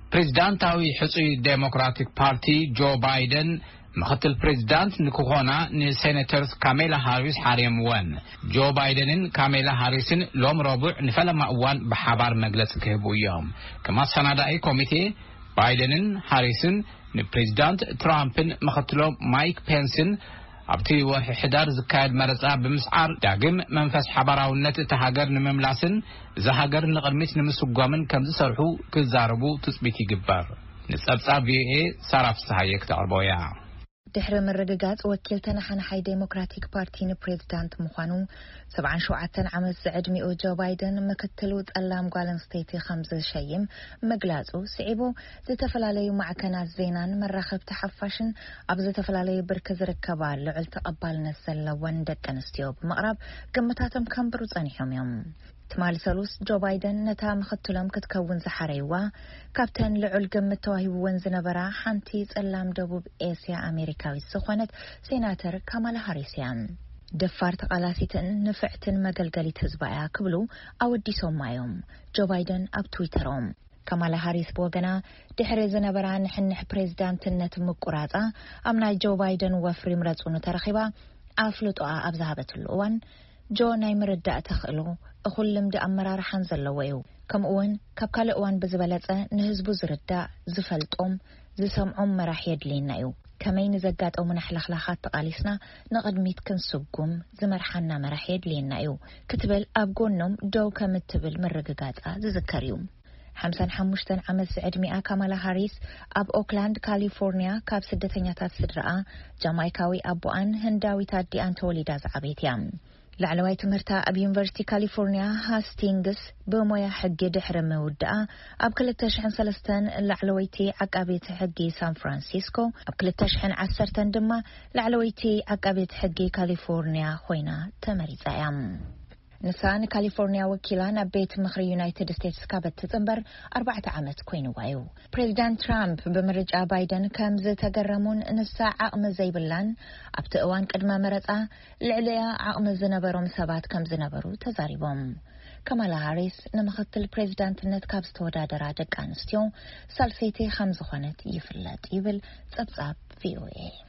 ፕሬዝዳንታዊ ሕጹይ ዴሞክራቲክ ፓርቲ ጆ ባይደን ምክትል ፕሬዝዳንት ንክኾና ንሴኔተርስ ካሜላ ሃሪስ ሓርየምወን ጆ ባይደንን ካሜላ ሃሪስን ሎም ረቡዕ ንፈለማ እዋን ብሓባር መግለጽ ክህቡ እዮም ከማ ሰናዳኢ ኮሚቴ ባይደንን ሃሪስን ንፕሬዝዳንት ትራምፕን ምክትሎም ማይክ ፔንስን ኣብቲ ወርሒ ሕዳር ዝካየድ መረጻ ብምስዓር ዳግም መንፈስ ሓባራውነት እቲ ሃገር ንምምላስን ዝሃገር ንቕድሚት ንምስጓምን ከም ዝሰርሑ ክዛረቡ ትጽቢት ይግበር ንጸብጻብ ቪኤ ሳራፍ ሰሃየ ክተቕርቦያ ድሕሪ ምርግጋጽ ወኪል ተናሓናሓይ ዴሞክራቲክ ፓርቲ ንፕሬዝዳንት ምዃኑ 77 ዓመት ዝዕድሚኡ ጆ ባይደን ምክትሉ ጸላም ጓል ኣንስተይቲ ከም ዝሸይም መግላጹ ስዒቡ ዝተፈላለዩ ማዕከናት ዜናን መራኸብቲ ሓፋሽን ኣብ ዝተፈላለዩ ብርኪ ዝርከባ ልዑል ተቐባልነት ዘለወን ደቂ ኣንስትዮ ብምቕራብ ግምታቶም ከንብሩ ጸኒሖም እዮም ትማል ሰሉስ ጆ ባይደን ነታ ምክትሎም ክትከውን ዝሓረይዋ ካፕተን ልዑል ግምት ተዋሂብወን ዝነበራ ሓንቲ ጸላም ደቡብ ኤስያ ኣሜሪካዊት ዝኾነት ሴናተር ካማላ ሃሪስ እያ ደፋር ተቓላሲትን ንፍዕትን መገልገሊት ህዝባያ ክብሉ ኣወዲሶም እዮም ጆ ባይደን ኣብ ትዊተሮም ካማላ ሃሪስ በወገና ድሕሪ ዝነበራ ንሕንሕ ፕሬዝዳንትነት ምቁራጻ ኣብ ናይ ጆ ባይደን ወፍሪ ምረጹኑ ተረኺባ ኣፍልጦኣ ኣብ ዝሃበትሉ እዋን ጆ ናይ ምርዳእ ተኽእሎ እኹል ልምዲ ኣመራርሓን ዘለዎ እዩ ከምኡውን ካብ ካልእ እዋን ብዝበለጸ ንህዝቡ ዝርዳእ ዝፈልጦም ዝሰምዖም መራሒ የድልየና እዩ ከመይ ንዘጋጠሙና ሕላኽላኻት ተቓሊስና ንቕድሚት ክንስጉም ዝመርሓና መራሒ የድልየና እዩ ክትብል ኣብ ጎኖም ደው ከም እትብል ምርግጋጻ ዝዝከር እዩ 55 ዓመት ዕድሚኣ ካማላ ሃሪስ ኣብ ኦክላንድ ካሊፎርኒያ ካብ ስደተኛታት ስድራኣ ጃማይካዊ ኣቦኣን ህንዳዊት ኣዲኣን ተወሊዳ ዝዓበየት እያ ላዕለዋይ ትምህርታ ኣብ ዩኒቨርሲቲ ካሊፎርኒያ ሃስቲንግስ በሞያ ሕጊ ድሕሪ ምውድኣ ኣብ 2003 ላዕለወይቲ ዓቃቤት ሕጊ ሳን ፍራንሲስኮ ኣብ 2010 ድማ ላዕለወይቲ ዓቃቤት ሕጊ ካሊፎርኒያ ኮይና ተመሪጻ እያ ንሳን ካሊፎርኒያ ወኪላን ኣብ ቤት ምኽሪ ዩናይትድ ስቴትስ ካበት ትጽንበር 4 ዓመት ኮይኑዋ እዩ ፕሬዝዳንት ትራምፕ ብምርጫ ባይደን ከም ዝተገረሙን ንሳ ዓቕሚ ዘይብላን ኣብቲ እዋን ቅድመ መረጻ ልዕልያ ዓቕሚ ዝነበሮም ሰባት ከም ዝነበሩ ተዛሪቦም ካማላ ሃሪስ ንምክትል ፕሬዝዳንትነት ካብ ዝተወዳደራ ደቂ ኣንስትዮ ሳልሰይቲ ከም ዝኾነት ይፍለጥ ይብል ጸብጻብ ቪኦኤ